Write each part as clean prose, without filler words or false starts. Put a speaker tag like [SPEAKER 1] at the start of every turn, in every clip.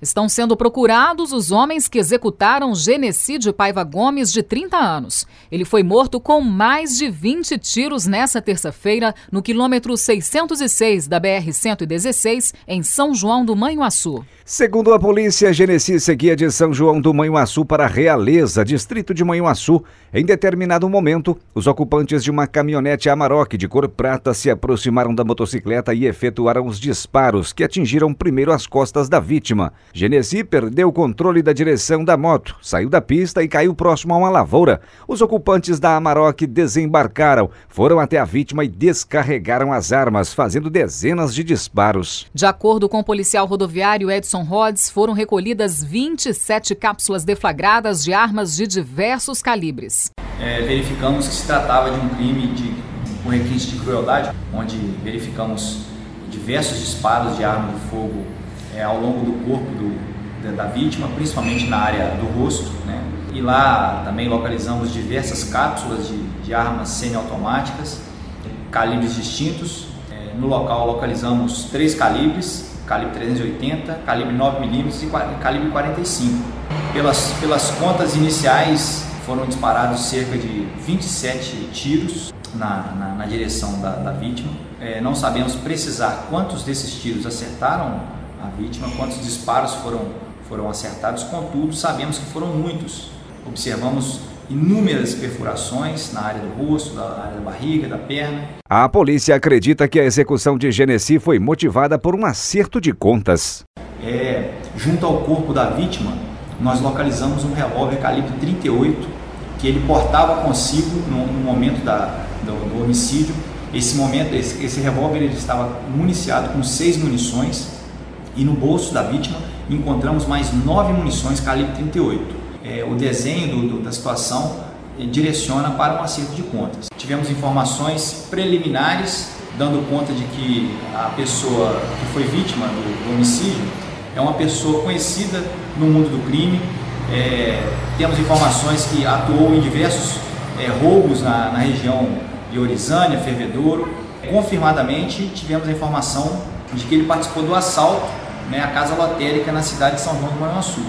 [SPEAKER 1] Estão sendo procurados os homens que executaram Genesi Paiva Gomes, de 30 anos. Ele foi morto com mais de 20 tiros nesta terça-feira no quilômetro 606 da BR-116, em São João do Manhuaçu.
[SPEAKER 2] Segundo a polícia, Genesi seguia de São João do Manhuaçu para Realeza, distrito de Manhuaçu. Em determinado momento, os ocupantes de uma caminhonete Amarok de cor prata se aproximaram da motocicleta e efetuaram os disparos que atingiram primeiro as costas da vítima. Genesi perdeu o controle da direção da moto, saiu da pista e caiu próximo a uma lavoura. Os ocupantes da Amarok desembarcaram, foram até a vítima e descarregaram as armas, fazendo dezenas de disparos.
[SPEAKER 1] De acordo com o policial rodoviário Edson Rhodes, foram recolhidas 27 cápsulas deflagradas de armas de diversos calibres.
[SPEAKER 3] Verificamos que se tratava de um crime com requinte de crueldade, onde verificamos diversos disparos de arma de fogo ao longo do corpo da vítima, principalmente na área do rosto, né? E lá também localizamos diversas cápsulas de armas semiautomáticas, calibres distintos. No local localizamos 3 calibres, calibre 380, calibre 9mm e calibre 45. Pelas contas iniciais, foram disparados cerca de 27 tiros na direção da vítima. Não sabemos precisar quantos desses tiros acertaram a vítima, quantos disparos foram acertados, contudo, sabemos que foram muitos. Observamos inúmeras perfurações na área do rosto, na área da barriga, da perna.
[SPEAKER 2] A polícia acredita que a execução de Genesi foi motivada por um acerto de contas.
[SPEAKER 3] Junto ao corpo da vítima, nós localizamos um revólver calibre 38 que ele portava consigo no momento do homicídio. Esse revólver ele estava municiado com 6 munições. E no bolso da vítima encontramos mais 9 munições calibre 38. O desenho da situação direciona para um acerto de contas. Tivemos informações preliminares dando conta de que a pessoa que foi vítima do homicídio é uma pessoa conhecida no mundo do crime. Temos informações que atuou em diversos roubos na região de Orizânia, Fervedouro. Confirmadamente tivemos a informação de que ele participou do assalto à casa lotérica na cidade de São João do Manhuaçu.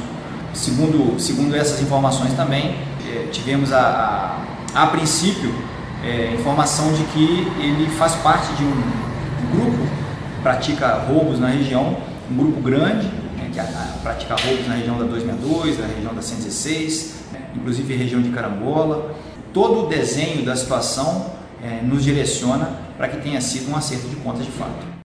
[SPEAKER 3] Segundo essas informações também, tivemos a princípio informação de que ele faz parte de um grupo que pratica roubos na região, um grupo grande, que pratica roubos na região da 262, na região da 116, inclusive região de Carambola. Todo o desenho da situação nos direciona para que tenha sido um acerto de contas de fato.